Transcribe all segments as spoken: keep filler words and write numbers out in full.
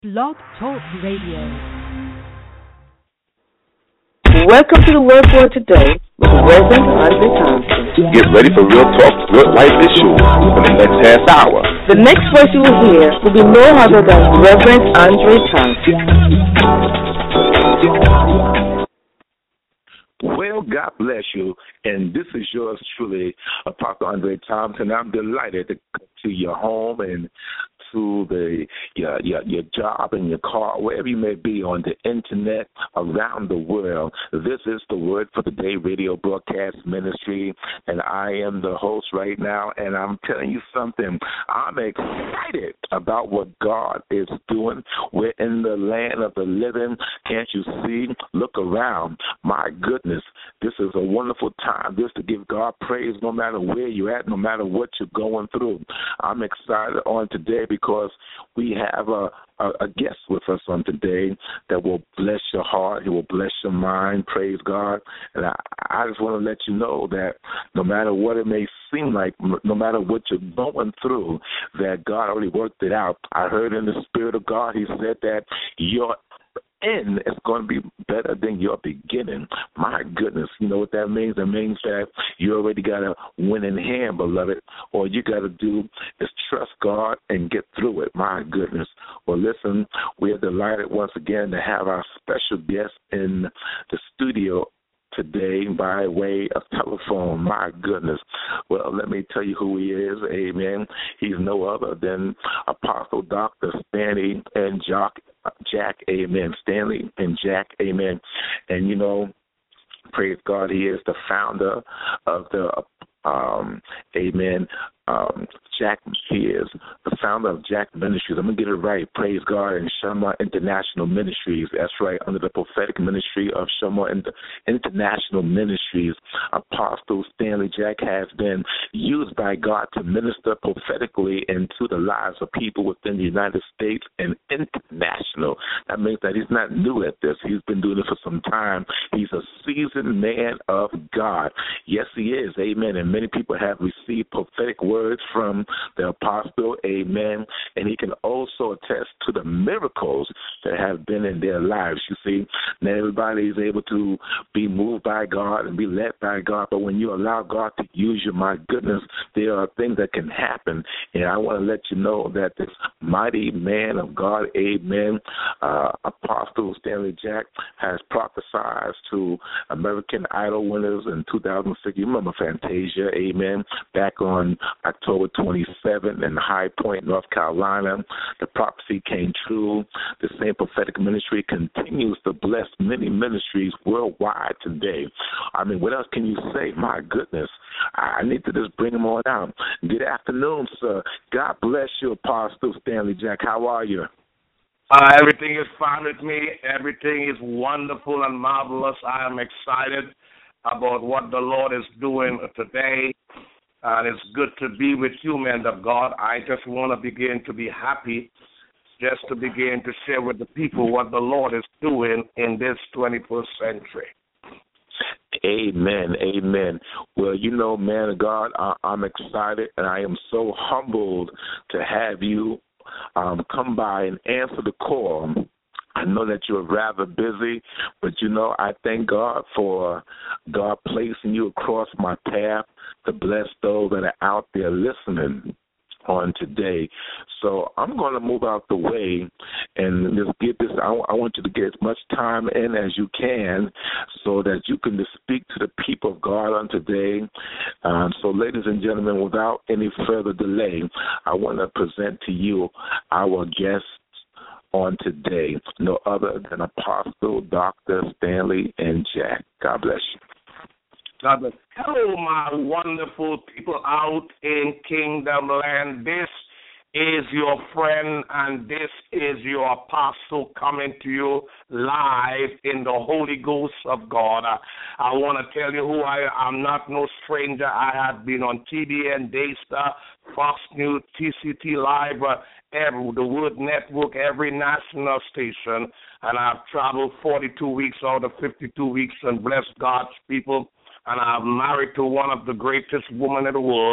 Blog Talk Radio. Welcome to the Word for Today with Reverend Andre Thompson. Get ready for real talk, real life issues for the next half hour. The next voice you will hear will be no other than Reverend Andre Thompson. Well, God bless you, and this is yours truly, Apostle Andre Thompson. I'm delighted to come to your home and to the your, your your job and your car, wherever you may be on the internet around the world. This is the Word for the Day radio broadcast ministry, and I am the host right now, and I'm telling you something. I'm excited about what God is doing. We're in the land of the living. Can't you see? Look around. My goodness, this is a wonderful time just to give God praise no matter where you're at, no matter what you're going through. I'm excited on today because we have a, a, a guest with us on today that will bless your heart. He will bless your mind. Praise God. And I, I just want to let you know that no matter what it may seem like, no matter what you're going through, that God already worked it out. I heard in the Spirit of God, he said that your end is going to be better than your beginning. My goodness, you know what that means? That means that you already got a winning hand, beloved. All you got to do is trust God and get through it. My goodness. Well, listen, we are delighted once again to have our special guest in the studio today by way of telephone. My goodness. Well, let me tell you who he is. Amen. He's no other than Apostle Doctor Stanley and Jack. Jack, amen. Stanley and Jack, amen. And, you know, praise God, he is the founder of the, um, amen, um, Jack, he is the founder of Jack Ministries. I'm going to get it right. Praise God. And Shamar International Ministries. That's right. Under the prophetic ministry of Shamar International Ministries, Apostle Stanley Jack has been used by God to minister prophetically into the lives of people within the United States and international. That means that he's not new at this. He's been doing it for some time. He's a seasoned man of God. Yes, he is. Amen. And many people have received prophetic words from the apostle, amen, and he can also attest to the miracles that have been in their lives. You see, not everybody is able to be moved by God and be led by God, but when you allow God to use you, my goodness, there are things that can happen, and I want to let you know that this mighty man of God, amen, uh, Apostle Stanley Jack, has prophesied to American Idol winners in two thousand six. You remember Fantasia, amen, back on October twenty-seventh in High Point, North Carolina. The prophecy came true. The same prophetic ministry continues to bless many ministries worldwide today. I mean, what else can you say? My goodness. I need to just bring them on down. Good afternoon, sir. God bless you, Apostle Stanley Jack. How are you? Uh, everything is fine with me. Everything is wonderful and marvelous. I am excited about what the Lord is doing today. And it's good to be with you, man of God. I just want to begin to be happy just to begin to share with the people what the Lord is doing in this twenty-first century. Amen, amen. Well, you know, man of God, I, I'm excited, and I am so humbled to have you um, come by and answer the call. I know that you're rather busy, but, you know, I thank God for God placing you across my path to bless those that are out there listening on today. So I'm going to move out the way and just get this. I, I want you to get as much time in as you can so that you can just speak to the people of God on today. Um, so, ladies and gentlemen, without any further delay, I want to present to you our guest on today, no other than Apostle Doctor Stanley and Jack. God bless you. God bless. Hello, my wonderful people out in Kingdom Land. This is your friend, and this is your apostle coming to you live in the Holy Ghost of God. I, I want to tell you who I am. I'm not no stranger. I have been on T B N, Daystar, Fox News, T C T Live, uh, every, the Word Network, every national station, and I've traveled forty-two weeks out of fifty-two weeks and blessed God's people. And I'm married to one of the greatest women in the world,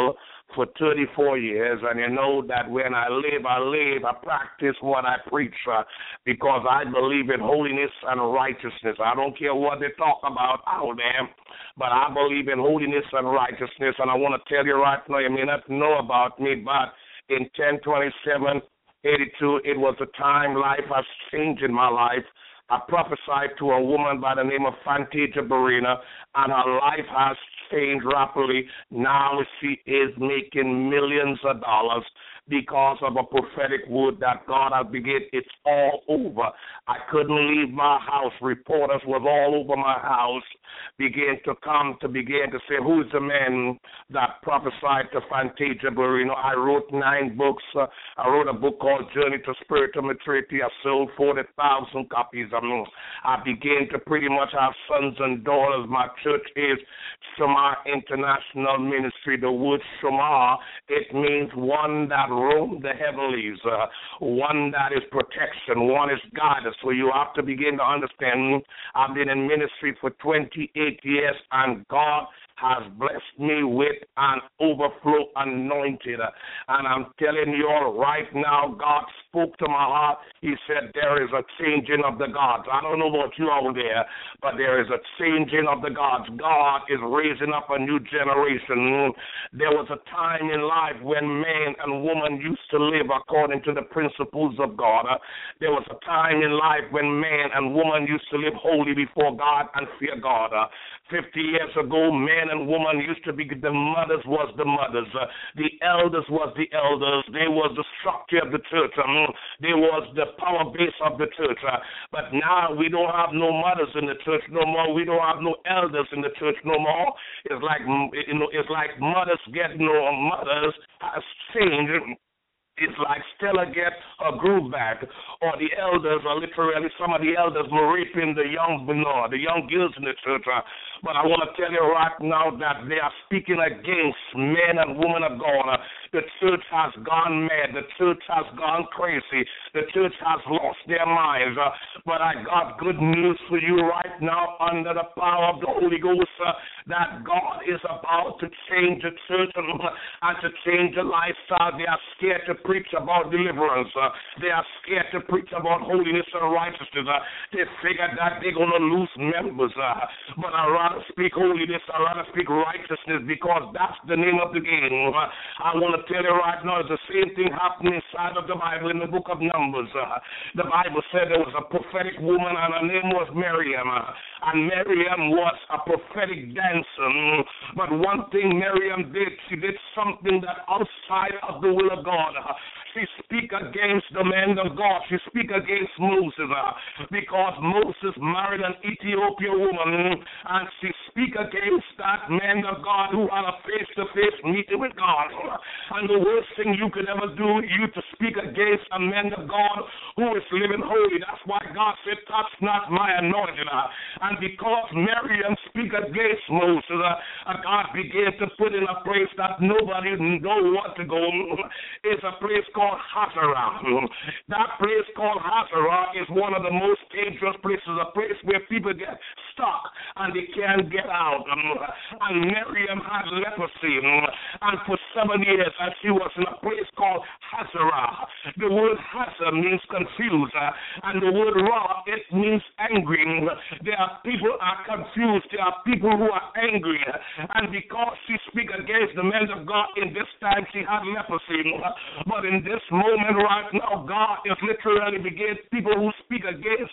for thirty-four years, and you know that when I live, I live, I practice what I preach, uh, because I believe in holiness and righteousness. I don't care what they talk about out there, but I believe in holiness and righteousness, and I want to tell you right now, you may not know about me, but in ten twenty-seven eighty-two, it was a time life has changed in my life. I prophesied to a woman by the name of Fantasia Barrina, and her life has changed rapidly. Now she is making millions of dollars because of a prophetic word that God has begun. It's all over. I couldn't leave my house. Reporters was all over my house, began to come to begin to say, who's the man that prophesied to Fantasia Barrina? I wrote nine books. Uh, I wrote a book called Journey to Spiritual Maturity. I sold forty thousand copies. I mean, I began to pretty much have sons and daughters. My church is Shamar International Ministry. The word Shamar, it means one that roam the heavenlies, uh, one that is protection, one is guidance. So you have to begin to understand, I've been in ministry for twenty-eight years, and God has blessed me with an overflow anointed. And I'm telling you all right now, God spoke to my heart. He said there is a changing of the gods. I don't know about you out there, but there is a changing of the gods. God is raising up a new generation. There was a time in life when man and woman used to live according to the principles of God. There was a time in life when man and woman used to live holy before God and fear God. Fifty years ago, man and woman used to be, the mothers was the mothers, uh, the elders was the elders, they was the structure of the church, um, they was the power base of the church. Uh, but now we don't have no mothers in the church no more. We don't have no elders in the church no more. It's like, you know, it's like mothers get no mothers has changed. It's like Stella get a groove back, or the elders are literally, some of the elders were raping the young, you know, the young girls in the church. Uh, but I want to tell you right now that they are speaking against men and women of God. Uh, the church has gone mad. The church has gone crazy. The church has lost their minds. Uh, but I got good news for you right now under the power of the Holy Ghost, uh, that God is about to change the church and, and to change the lifestyle. They are scared to preach about deliverance. Uh, they are scared to preach about holiness and righteousness. Uh, they figure that they're going to lose members. Uh, but I rather speak holiness. I rather speak righteousness, because that's the name of the game. Uh, I want to tell you right now, it's the same thing happening inside of the Bible in the book of Numbers. Uh, the Bible said there was a prophetic woman, and her name was Miriam. Uh, and Miriam was a prophetic dancer. But one thing Miriam did, she did something that outside of the will of God. Uh, she speak against the man of God. She speak against Moses, uh, because Moses married an Ethiopian woman, and she speak against that man of God who had a face-to-face meeting with God. And the worst thing you could ever do, you to speak against a man of God who is living holy. That's why God said, touch not my anointed. Uh, and because Miriam speak against Moses, uh, God began to put in a place that nobody know what to go. It's a place called Hazarah. That place called Hazarah is one of the most dangerous places, a place where people get stuck and they can't get out. And Miriam had leprosy, and for seven years and she was in a place called Hazarah. The word Hazar means confused, and the word Ra, it means angry. There are people who are confused. There are people who are angry, and because she speak against the men of God in this time, she had leprosy. But in this moment right now, God is literally against people who speak against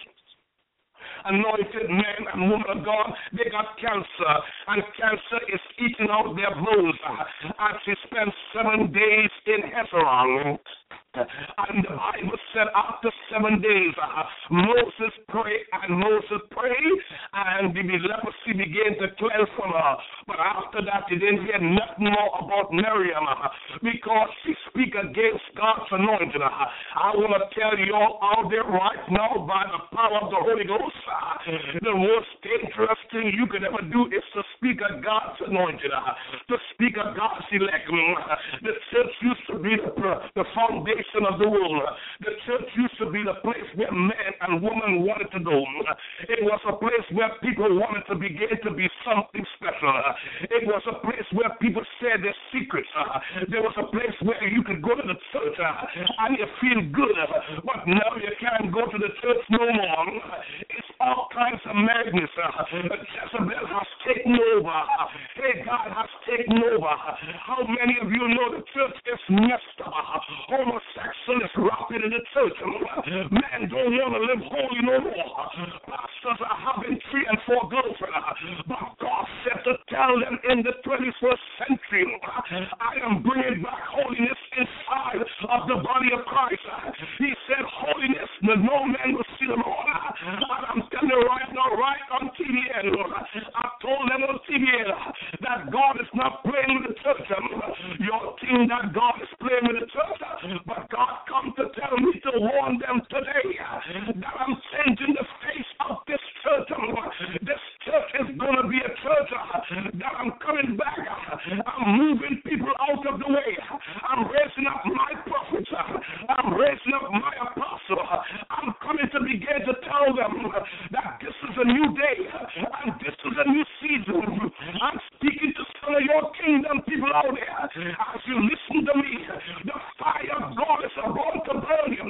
anointed men and women of God. They got cancer, and cancer is eating out their bones. And she spent seven days in Hezron. And the Bible said after seven days, uh, Moses prayed, and Moses prayed, and the leprosy began to cleanse from her. But after that, you didn't hear nothing more about Miriam, uh, because she speak against God's anointing. Uh, I want to tell you all out there right now, by the power of the Holy Ghost, uh, the most dangerous thing you could ever do is to speak of God's anointed, uh, to speak of God's elect. The church used to be the, the foundation of the world. The church used to be the place where man and woman wanted to go. It was a place where people wanted to begin to be something special. It was a place where people shared their secrets. There was a place where you could go to the church and you feel good, but now you can't go to the church no more. It's all kinds of madness. Jezebel has taken over. Hey, God has taken over. How many of you know the church is messed up? Homosexual is rampant in the church. Men don't want to live holy no more. Pastors are having three and four girlfriends. But God said to tell them in the twenty-first century, I am bringing back holiness inside of the body of Christ. He said holiness, that no man will see the Lord. And I'm telling you right now, right on T V N, I told them on T V N that God is not playing with the church. Your team that God is playing with the church, but God come to tell me to warn them today that I'm changing the face of this church. This church is going to be a church that I'm coming back. I'm moving people out of the way. I'm raising up my prophets. I'm raising up my apostle. I'm coming to begin to tell them that this is a new day and this is a new season. I'm speaking to some of your kingdom people out there. As you listen to me, the fire of God is about to burn you.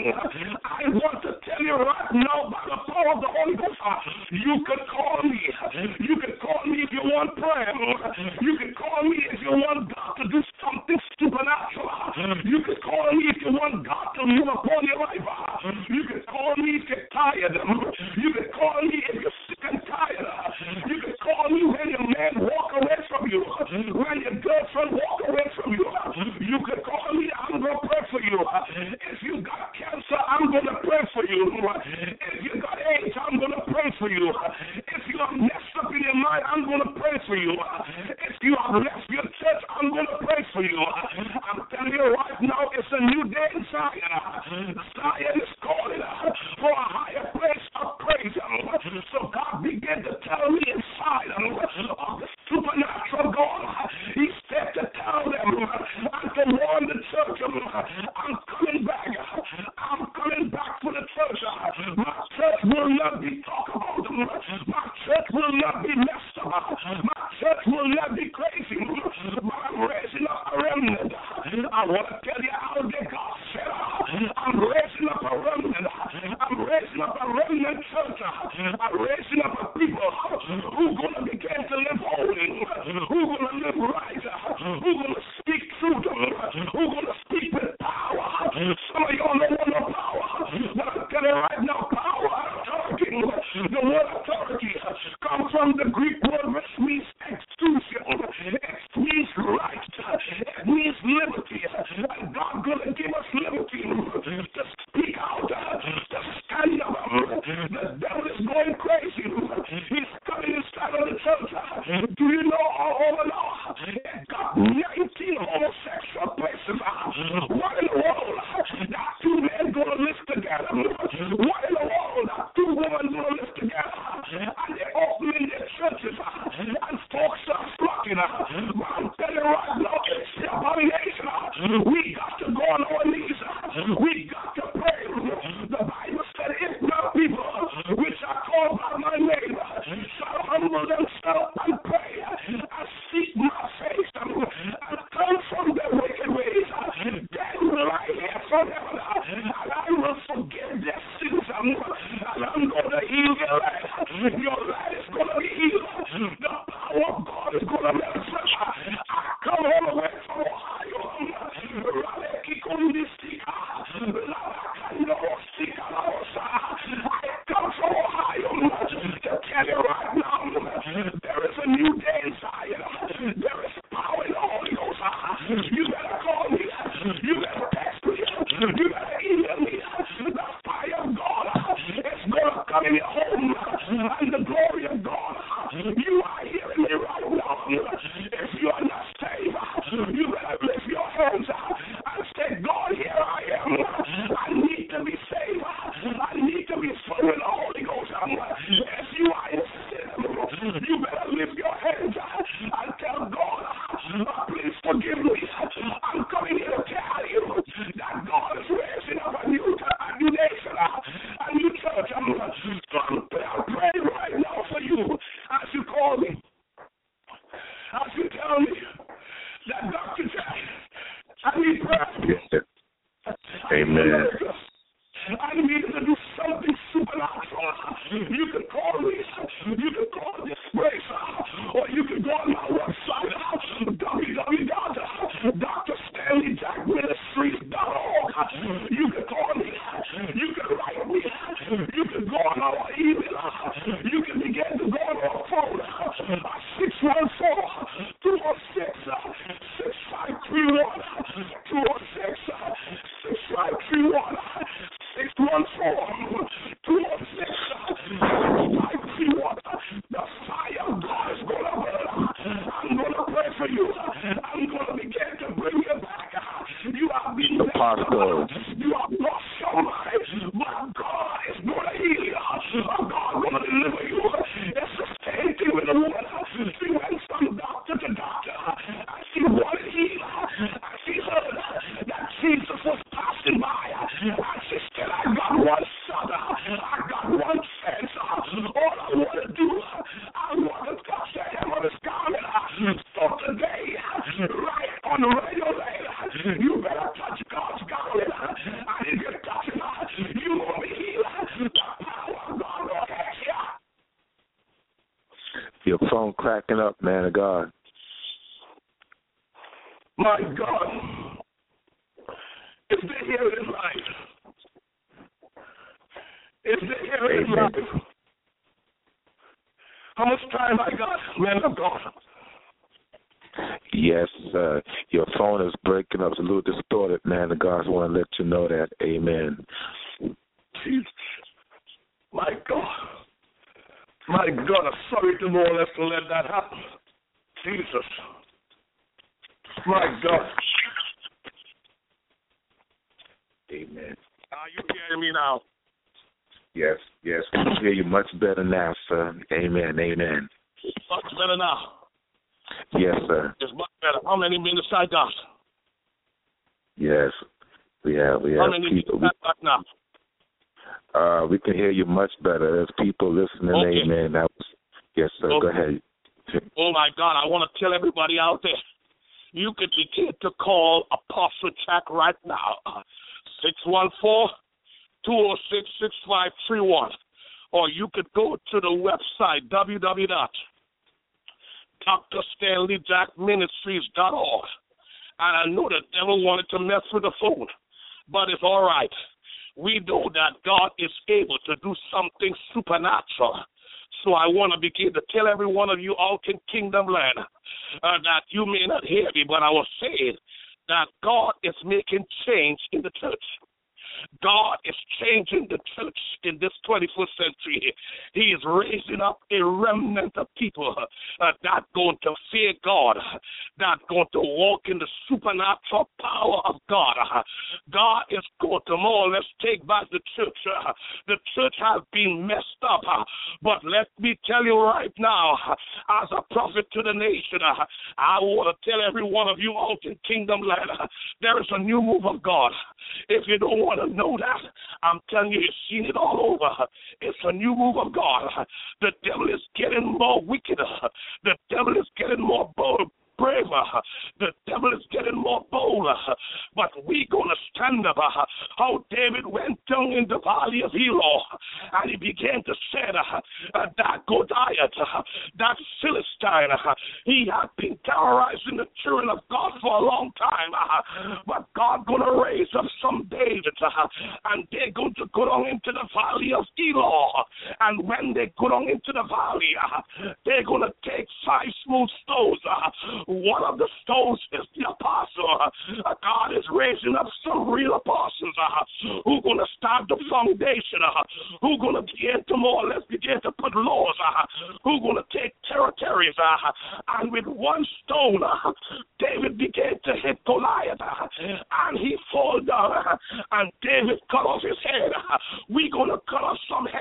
I want to tell you right now by the power of the Holy Ghost, you could call me. You could call me if you want prayer. You could call me if you want God to do something supernatural. You could call me if you want God to move upon your life. You could call me if you're tired. You could call me if you're sick and tired. You could call me when your man walk away from you. When your girlfriend walk away from you. You could call me. I'm going to pray for you. If you got cancer, I'm going to pray for you. If you got AIDS, I'm going to pray for you. If you are messed up in your mind, I'm going to pray for you. If you have left your church, I'm going to pray for you. I'm telling you right now, it's a new day in Zion. Zion is calling for a higher place of praise. So God began to tell me inside of the supernatural God. He said to tell them and to warn the church, I'm coming back. I'm coming back for the church. My church will not be talked about. My church will not be messed up. My church will not be crazy. But I'm raising up a remnant. I want to tell you how they God said, I'm raising up a remnant. I'm raising up a remnant church. I'm raising up a people who are going to begin to live holy, who are going to live right, who are going to speak truth, who are going to speak with power. Some of y'all don't want no power, but I'm telling you right now, power, authority. The word authority comes from the Greek word which means exousia. It means right. It means liberty. And God's going to give us liberty to speak out, to stand up. The devil is going crazy. He's coming inside of the church. Do you know all over now? It got nineteen homosexual places. What in the world? That two men going to live together. What in the world? That two women going to live together. And they're opening their churches. And folks are flocking. But I'm telling you right now, it's the abomination. We got to go on our knees. We got to pray. The Bible said, if my people, which are called by my name, shall humble themselves and pray and seek my face and come from their wicked ways, then will I hear from heaven and I will forgive their sins and I'm going to heal your life. Your life is going to be healed. The power of God is going to manifest. I come all the way from Ohio. I come from Ohio to tell you right now, there is a new day in Zion. There is power in the Holy Ghost. You better call me. You better text me. You better email me. The fire of God is going to come in your home and the glory of God. You are hearing me right now. If you are not saved, you better lift your hands and say, God, here I am. I need to be saved. I need to be full with the Holy Ghost. If you are in sin, you better lift your hands So I'm praying right now for you as you call me. As you tell me that Doctor Jack, I need prayer. Amen. I need to do something supernatural. You can call me. You can call this place. Or you can go on my website, w w w dot dr stanley jack ministries dot org. You can call me. You can write me. You can go on our email. You can begin to go on our phone. six one four, two oh six, six five three one. two oh six, six five three one. six one four, two oh six, six five three one. The fire of God is going to burn. I'm going to pray for you. I'm going to begin to bring you back. You have been Apostle. You have lost your mind, but God is going to heal you. God is going to deliver you. It's the same thing with the woman. She went from doctor to doctor. And she wanted healing. And she heard that Jesus was passing by. And she said, I got one son. I got one chance. All I want to do, I want to touch the hem of his garment. So today, right on the radio later, you better touch God's garment. And if you touch it, you will be healed. The power of God will catch you. Your phone cracking up, man of God. My God, if they hear it live, if they hear it live, how much time I got, man of God? Yes, uh, your phone is breaking up. It's a little distorted, man of God. I want to let you know that. Amen. Jesus. My God. My God, I'm sorry to more or less to let that happen. Jesus. My God. Amen. Are you hearing me now? Yes, yes. We can hear you much better now, sir. Amen, amen. Much better now. Yes, sir. It's much better. How many minutes I got? Yes, we have. We have How many people. minutes I got now? Uh, we can hear you much better. There's people listening. Okay. Amen. That was, yes, sir. Okay. Go ahead. Oh, my God. I want to tell everybody out there, you could begin to call Apostle Jack right now. six one four, two oh six, six five three one. Or you could go to the website, w w w dot dr stanley jack ministries dot org. And I know the devil wanted to mess with the phone, but it's all right. We know that God is able to do something supernatural. So I want to begin to tell every one of you out in Kingdom Land uh, that you may not hear me, but I was saying that God is making change in the church. God is changing the church in this twenty-first century. He is raising up a remnant of people uh, that going to fear God, that going to walk in the supernatural power of God. Uh, God is going to more or less take back the church. Uh, the church has been messed up, uh, but let me tell you right now, uh, as a prophet to the nation, uh, I want to tell every one of you out in Kingdom Land, uh, there is a new move of God. If you don't want to know that, I'm telling you, you've seen it all over. It's a new move of God. The devil is getting more wicked. The devil is getting more bold. Braver. The devil is getting more bold, but we're going to stand up. How David went down in the valley of Elah, and he began to say uh, that Goliath, uh, that Philistine, uh, he had been terrorizing the children of God for a long time, uh, but God going to raise up some Davids, uh, and they're going to go down into the valley of Elah, and when they go down into the valley, uh, they're going to take five smooth stones. Uh, One of the stones is the apostle. Uh, God is raising up some real apostles uh, who are going to start the foundation, uh, who are going to begin to more or less begin to put laws, uh, who are going to take territories. Uh, and with one stone, uh, David began to hit Goliath, uh, and he fall down, uh, and David cut off his head. Uh, we're going to cut off some heads. Uh,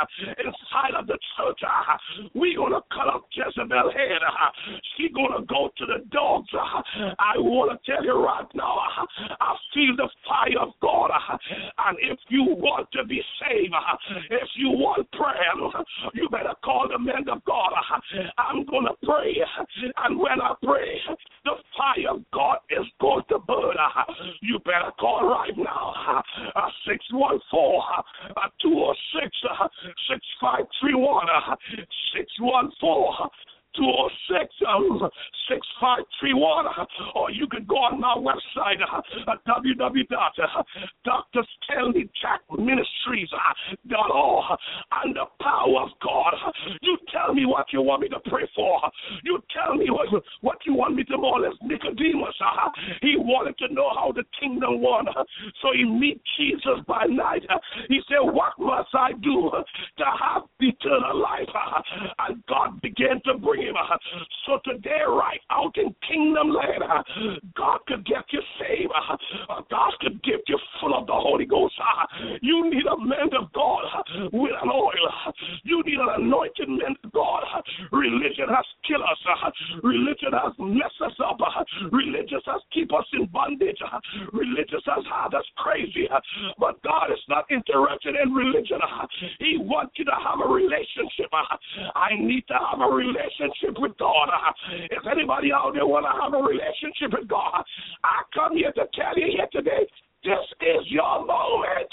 inside of the church. We're going to cut up Jezebel's head. She's going to go to the dogs. I want to tell you right now, I feel the fire of God. And if you want to be saved, if you want prayer, you better call the men of God. I'm going to pray. And when I pray, the fire of God is going to burn. You better call right now. six one four, two oh six, six five three one, six one four, two oh six, six five three one, or you can go on my website at w w w dot dr stanley jack ministries dot org. And the power of God, you tell me what you want me to pray for. You tell me what, what you want me to more or less. Nicodemus, he wanted to know how the kingdom won, so he meet Jesus by night. He said, what must I do to have eternal life? And God began to bring him. So today, right out in kingdom land, God could get you saved. God could get you full of the Holy Ghost. You need a man of God with an oil. You need an anointed man of God. Religion has killed us. Religion has messed us up. Religion has keep us in bondage. Religion has had us crazy. But God is not interested in religion. He wants you to have a relationship. I need to have a relationship with God. If anybody out there want to have a relationship with God, I come here to tell you here today, this is your moment.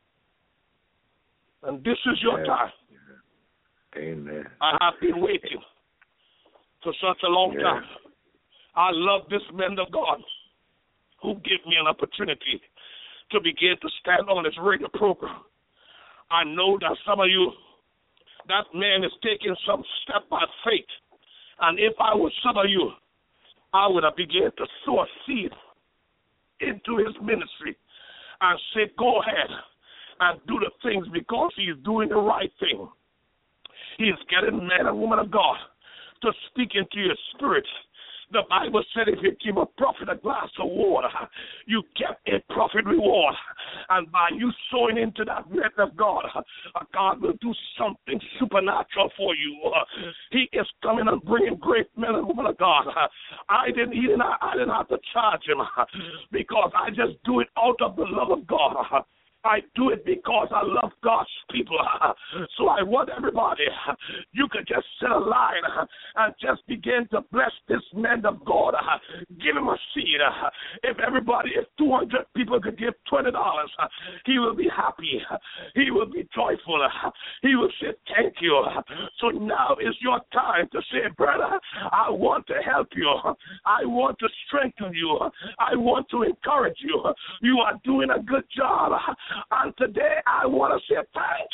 And this is your Amen. time. Amen. I have been waiting for such a long yeah. time. I love this man of God who gave me an opportunity to begin to stand on this radio program. I know that some of you, that man is taking some step by faith. And if I was some of you, I would have begun to sow a seed into his ministry and say, go ahead and do the things because he is doing the right thing. He is getting man and woman of God to speak into your spirit. The Bible said if you give a prophet a glass of water, you get a prophet reward. And by you sowing into that man of God, God will do something supernatural for you. He is coming and bringing great men and women of God. I didn't, he didn't, I didn't have to charge him because I just do it out of the love of God. I do it because I love God's people. So I want everybody, you could just set a line and just begin to bless this man of God. Give him a seed. If everybody, if two hundred people could give twenty dollars, he will be happy. He will be joyful. He will say thank you. So now is your time to say, brother, I want to help you. I want to strengthen you. I want to encourage you. You are doing a good job. And today I want to say thank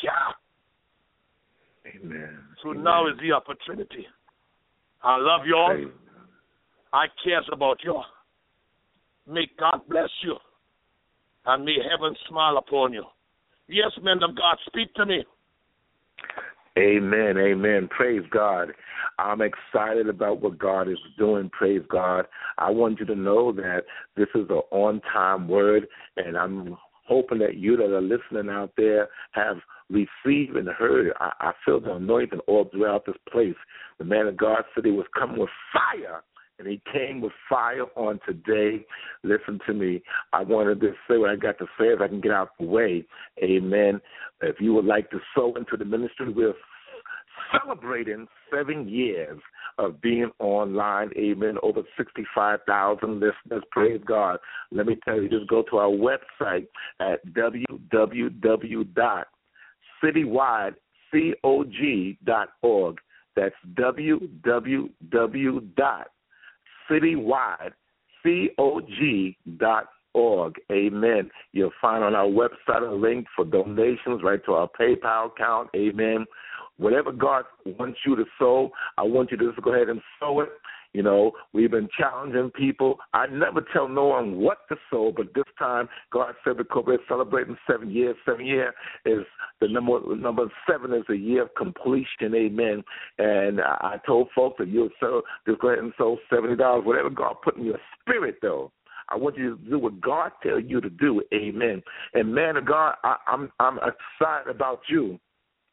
you. Amen. So Amen. now is the opportunity. I love you all. Amen. I care about you. May God bless you. And may heaven smile upon you. Yes, men of God, speak to me. Amen, amen. Praise God. I'm excited about what God is doing. Praise God. I want you to know that this is an on-time word, and I'm hoping that you that are listening out there have received and heard. I, I feel the anointing all throughout this place. The man of God said he was coming with fire, and he came with fire on today. Listen to me. I wanted to say what I got to say if I can get out the way. Amen. If you would like to sow into the ministry, we're celebrating seven years of being online. Amen. Over sixty-five thousand listeners. Praise God. Let me tell you, just go to our website at w w w dot citywide cog dot org. That's w w w dot citywide cog dot org. Amen. You'll find on our website a link for donations right to our PayPal account. Amen. Whatever God wants you to sow, I want you to just go ahead and sow it. You know, we've been challenging people. I never tell no one what to sow, but this time God said because we're celebrating seven years, seven year is the number number seven is a year of completion, amen. And I told folks that you'll sow, just go ahead and sow seventy dollars, whatever God put in your spirit, though. I want you to do what God tells you to do, amen. And man of God, I, I'm I'm excited about you.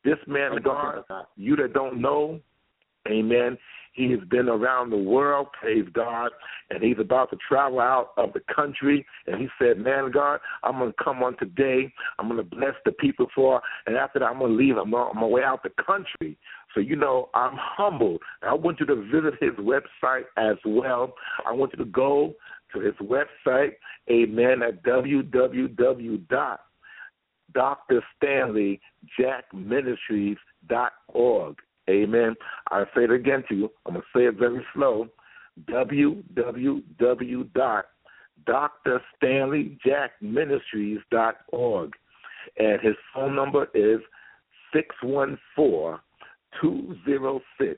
This man of God, you that don't know, amen, he has been around the world, praise God, and he's about to travel out of the country. And he said, man of God, I'm going to come on today. I'm going to bless the people for, and after that, I'm going to leave. I'm on my way out the country. So, you know, I'm humbled. I want you to visit his website as well. I want you to go to his website, amen, at w w w dot Doctor Stanley Jack Ministries dot org. Amen. I'll say it again to you. I'm going to say it very slow. w w w dot Doctor Stanley Jack Ministries dot org. And his phone number is six one four, two zero six,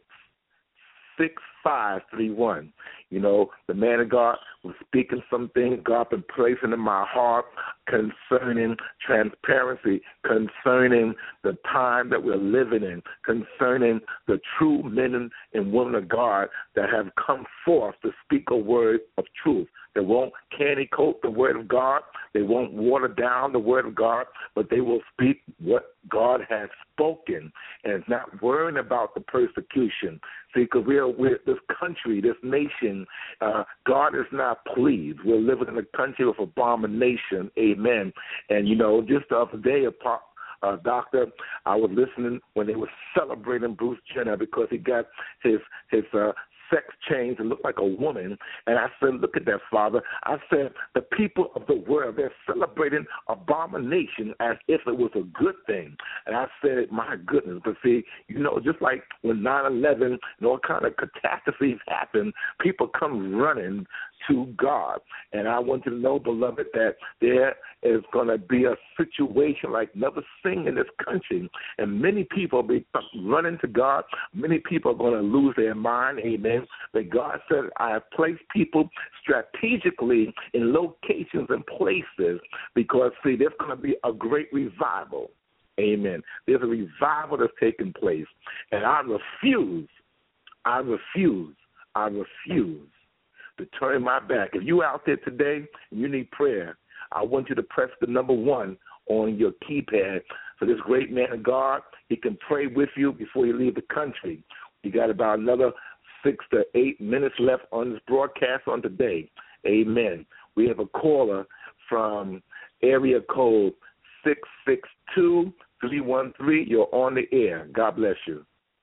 six five three one. You know, the man of God was speaking some things God been placing in my heart concerning transparency, concerning the time that we're living in, concerning the true men and women of God that have come forth to speak a word of truth. They won't candy coat the word of God. They won't water down the word of God, but they will speak what God has spoken and not worrying about the persecution. See, because we're, we're this country, this nation, uh, God is not pleased. We're living in a country of abomination. Amen. And, you know, just the other day, a uh, doctor, I was listening when they were celebrating Bruce Jenner because he got his his uh, sex change and looked like a woman. And I said, look at that, Father. I said, the people of the world, they're celebrating abomination as if it was a good thing. And I said, my goodness. But see, you know, just like when nine eleven and all kind of catastrophes happen, people come running to God. And I want you to know, beloved, that there is going to be a situation like never seen in this country. And many people will be running to God. Many people are going to lose their mind. Amen. But God said, I have placed people strategically in locations and places because, see, there's going to be a great revival. Amen. There's a revival that's taking place. And I refuse, I refuse, I refuse to turn my back. If you're out there today and you need prayer, I want you to press the number one on your keypad for this great man of God. He can pray with you before you leave the country. You got about another six to eight minutes left on this broadcast on today. Amen. We have a caller from area code six six two, three one three. You're on the air. God bless you.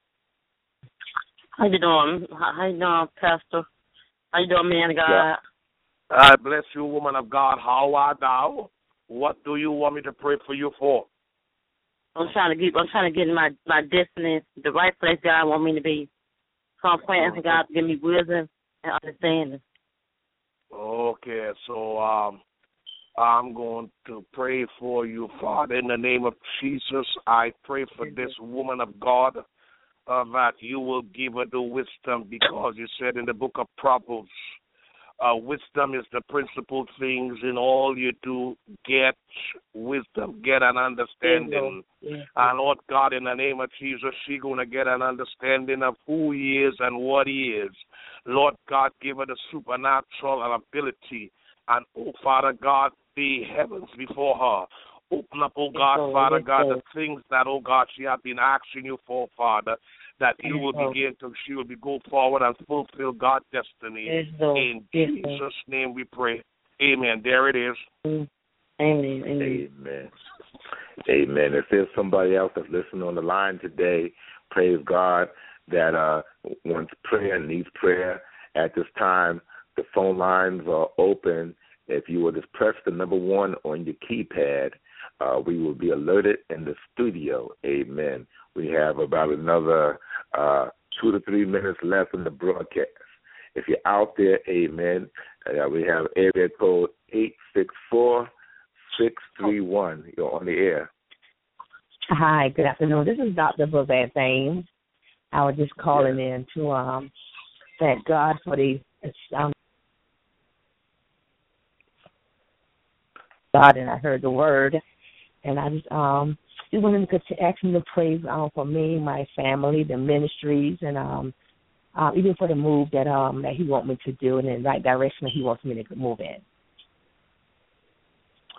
How you doing? How you doing, Pastor? How you doing, man of God? Yeah. I bless you, woman of God. How art thou? What do you want me to pray for you for? I'm trying to get. I'm trying to get in my my destiny, the right place God want me to be. So I'm praying for God to give me wisdom and understanding. Okay, so um, I'm going to pray for you, Father, in the name of Jesus. I pray for this woman of God uh, that you will give her the wisdom, because you said in the book of Proverbs, Uh, wisdom is the principal things in all you do. Get wisdom, get an understanding. Yeah. And Lord God, in the name of Jesus, she's going to get an understanding of who he is and what he is. Lord God, give her the supernatural ability. And, oh, Father God, the heavens before her. Open up, oh God, yes, Father yes, God, yes. the things that, oh God, she has been asking you for, Father, that you will begin to, she will be go forward and fulfill God's destiny. Yes, in yes, Jesus' name we pray. Amen. There it is. Amen. Amen. Amen. Amen. If there's somebody else that's listening on the line today, praise God, that uh, wants prayer, needs prayer, at this time, the phone lines are open. If you will just press the number one on your keypad, uh, we will be alerted in the studio. Amen. We have about another uh, two to three minutes left in the broadcast. If you're out there, amen, uh, we have area code eight six four, six three one. You're on the air. Hi, good afternoon. This is Doctor Bavette Thames. I was just calling yeah. in to um, thank God for the um, God, and I heard the word, and I just um just wanted to ask him to pray um, for me, my family, the ministries, and um uh, even for the move that um that he wants me to do, and in the right direction that he wants me to move in.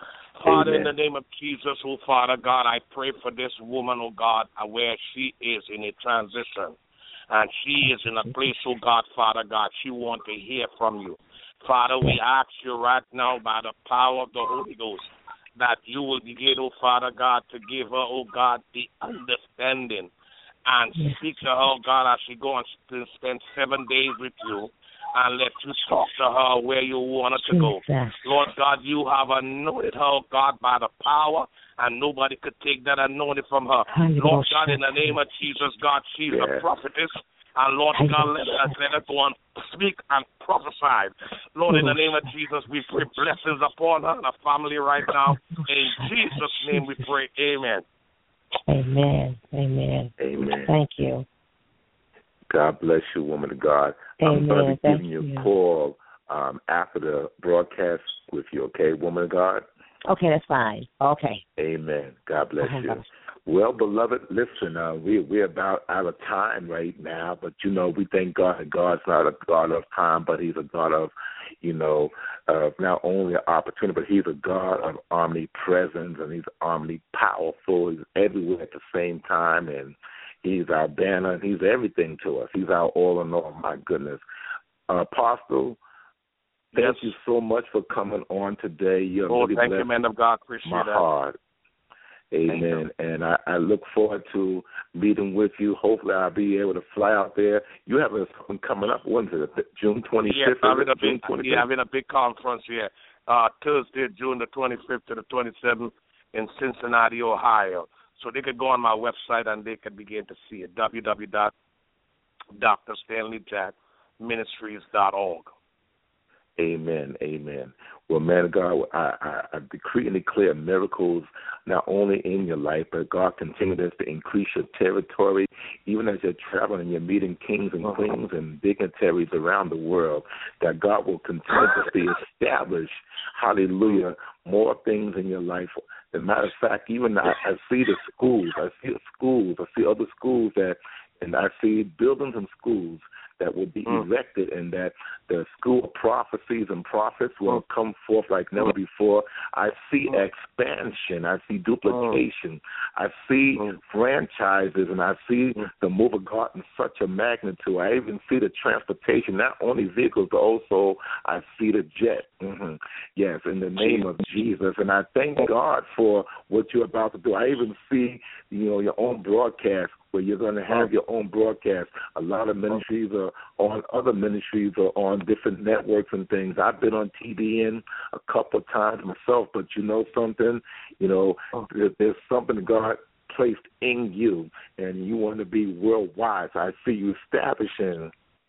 Father, Amen. in the name of Jesus, oh Father God, I pray for this woman, oh God, where she is in a transition. And she is in a place, oh God, Father God, she wants to hear from you. Father, we ask you right now by the power of the Holy Ghost that you will begin, oh Father God, to give her, oh God, the understanding and speak to her, oh God, as she go and spend seven days with you and let you talk to her where you want her to go. Lord God, you have anointed her, oh God, by the power, and nobody could take that anointing from her. Lord God, in the name of Jesus, God, she's yes. a prophetess. And Lord God, let her, let her go and speak and prophesy. Lord, in the name of Jesus, we pray blessings upon her and her family right now. In Jesus' name we pray. Amen. Amen. Amen. Amen. Thank you. God bless you, woman of God. Amen. I'm going to be Thank giving you you. a call um, after the broadcast with you, okay, woman of God? Okay, that's fine. Okay. Amen. God bless uh-huh. you. Well, beloved, listen, uh, we, we're about out of time right now, but, you know, we thank God that God's not a God of time, but he's a God of, you know, of not only an opportunity, but he's a God of omnipresence, and he's omnipowerful. He's everywhere at the same time, and he's our banner, and he's everything to us. He's our all in all, my goodness. Uh, Apostle, thank yes. you so much for coming on today. You're oh, really thank blessed you, man of God. Appreciate my that. heart. Amen. And I, I look forward to meeting with you. Hopefully I'll be able to fly out there. You have something coming up. When's it? June twenty-fifth? Yes, I'm in a June big, yeah, I'm in a big conference here. Uh, Thursday, June the twenty-fifth to the twenty-seventh in Cincinnati, Ohio. So they could go on my website and they can begin to see it, w w w dot d r stanley jack ministries dot org. Amen, amen. Well, man of God, I, I, I decree and declare miracles not only in your life, but God continues to increase your territory, even as you're traveling and you're meeting kings and queens and dignitaries around the world, that God will continuously establish, hallelujah, more things in your life. As a matter of fact, even I, I see the schools, I see the schools, I see other schools that, and I see buildings and schools that will be mm. erected, and that the school of prophecies and prophets will mm. come forth like never mm. before. I see mm. expansion. I see duplication. Mm. I see mm. franchises, and I see mm. the move of God in such a magnitude. I even see the transportation, not only vehicles, but also I see the jet. Mm-hmm. Yes, in the name of Jesus. And I thank God for what you're about to do. I even see, you know, your own broadcast, where you're going to have your own broadcast. A lot of ministries are on, other ministries are on different networks and things. I've been on T B N a couple of times myself, but you know something? You know, there's something God placed in you, and you want to be worldwide. So I see you establishing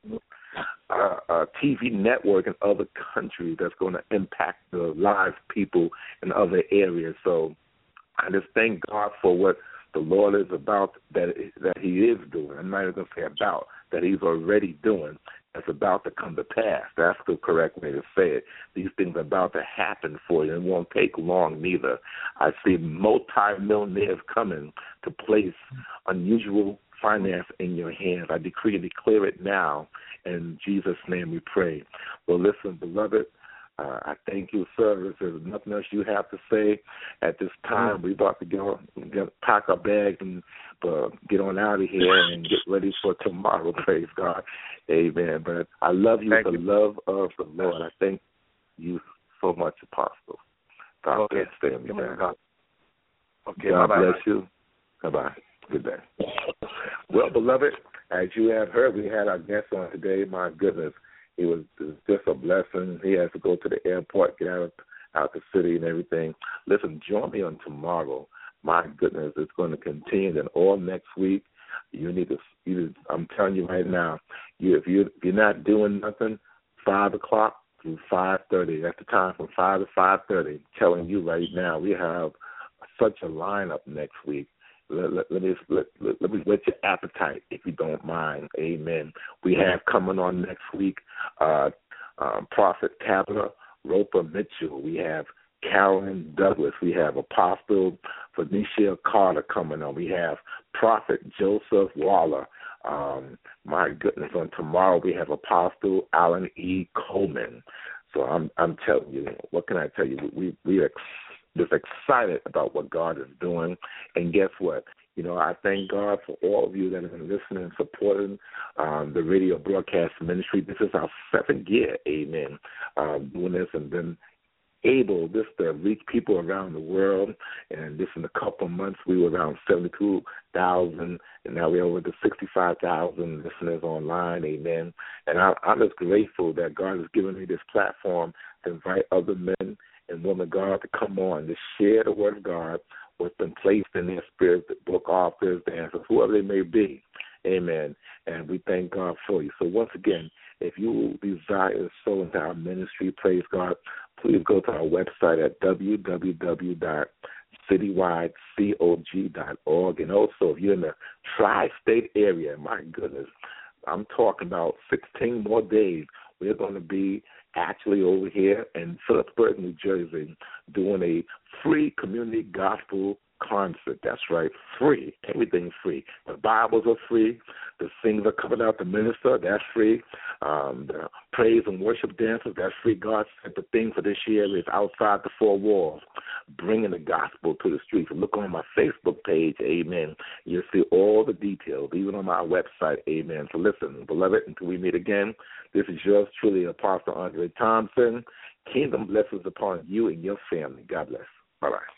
a, a T V network in other countries that's going to impact the lives of people in other areas. So I just thank God for what the Lord is about, that that he is doing. I'm not even going to say about, that he's already doing. That's about to come to pass. That's the correct way to say it. These things are about to happen for you. It won't take long neither. I see multi-millionaires coming to place unusual finance in your hands. I decree and declare it now. In Jesus' name we pray. Well, listen, beloved, Uh, I thank you, sir. If there's nothing else you have to say at this time, we're about to go get, pack our bags and uh, get on out of here and get ready for tomorrow. Praise God. Amen. But I love you thank with the you. love of the Lord. I thank you so much, Apostle. God okay. bless stay me back. God, okay. God Bye-bye. bless you. Bye-bye. Good day. Well, beloved, as you have heard, we had our guest on today. My goodness. It was, it was just a blessing. He has to go to the airport, get out of out the city and everything. Listen, join me on tomorrow. My goodness, it's going to continue. And all next week, you need to. You, I'm telling you right now, you if you if you're not doing nothing, five o'clock through five thirty. That's the time from five to five thirty. Telling you right now, we have such a lineup next week. Let, let, let, me, let, let, let me whet your appetite, if you don't mind. Amen. We have coming on next week uh, um, Prophet Tabitha Roper Mitchell. We have Carolyn Douglas. We have Apostle Phoenicia Carter coming on. We have Prophet Joseph Waller. Um, my goodness, on tomorrow we have Apostle Alan E. Coleman. So I'm I'm telling you, what can I tell you? We we are just excited about what God is doing. And guess what? You know, I thank God for all of you that have been listening and supporting um, the radio broadcast ministry. This is our seventh year, amen, um, doing this and been able this to reach people around the world. And this in a couple of months, we were around seventy-two thousand, and now we're over to sixty-five thousand listeners online, amen. And I, I'm just grateful that God has given me this platform to invite other men and women of God to come on, to share the word of God, what's been placed in their spirit, the book authors, dancers, whoever they may be. Amen. And we thank God for you. So once again, if you desire to sow into our ministry, praise God, please go to our website at w w w dot citywide cog dot org. And also, if you're in the tri-state area, my goodness, I'm talking about sixteen more days, we're going to be actually over here in Phillipsburg, New Jersey, doing a free community gospel concert. That's right, free. Everything's free. The Bibles are free. The singers are coming out to minister. That's free. Um, the praise and worship dancers, that's free. God said the thing for this year is outside the four walls, bringing the gospel to the streets. Look on my Facebook page, amen. You'll see all the details, even on my website, amen. So listen, beloved, until we meet again, this is yours truly, Apostle Andre Thompson. Kingdom blessings upon you and your family. God bless. Bye-bye.